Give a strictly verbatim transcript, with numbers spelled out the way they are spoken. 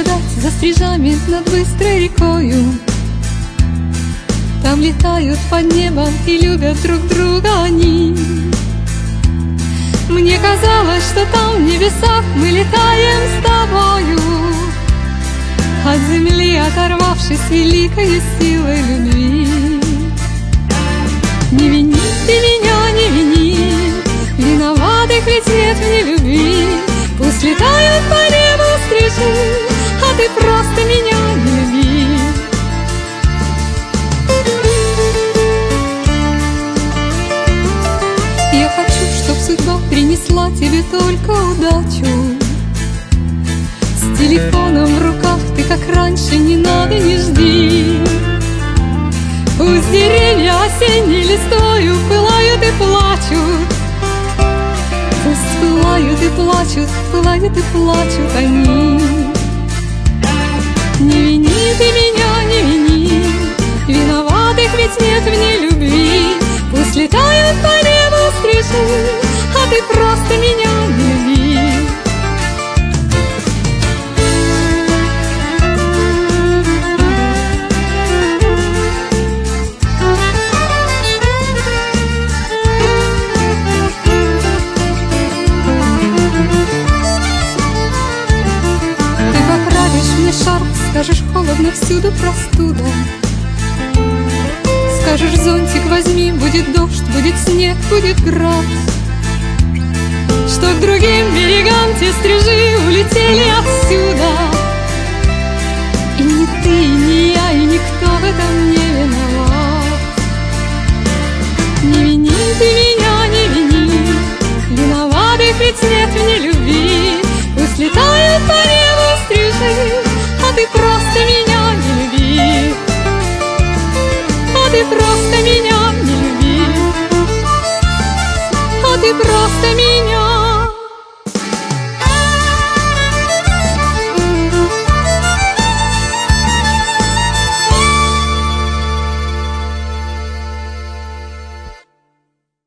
лежать за стрижами над быстрой рекою. Там летают под небом и любят друг друга они. Мне казалось, что там в небесах мы летаем с тобою, от земли оторвавшись великой силой любви. Не вини ты меня, не вини, виноватых ведь нет в нелюбви. Пусть летают по небу стрижи, а ты просто меня не люби. Я хочу, чтоб судьба принесла тебе только удачу. С телефоном в руках ты, как раньше, не надо, не жди. Пусть деревья осенней листвою пылают и плачут. Пусть пылают и плачут, пылают и плачут они. Не вини ты меня, не вини, виноватых ведь нет в нелюбви. Пусть летают по небу стрижи, а ты просто меня не люби. Шарф, скажешь, холодно, всюду простуда. Скажешь, зонтик возьми, будет дождь, будет снег, будет град. Что к другим берегам те стрижи улетели отсюда. И ни ты, и ни я, и никто в этом не виноват. Не вини ты меня, не вини, виноватых ведь нет в нелюбви. Пусть летают по небу стрижи, а ты просто меня не люби. А ты просто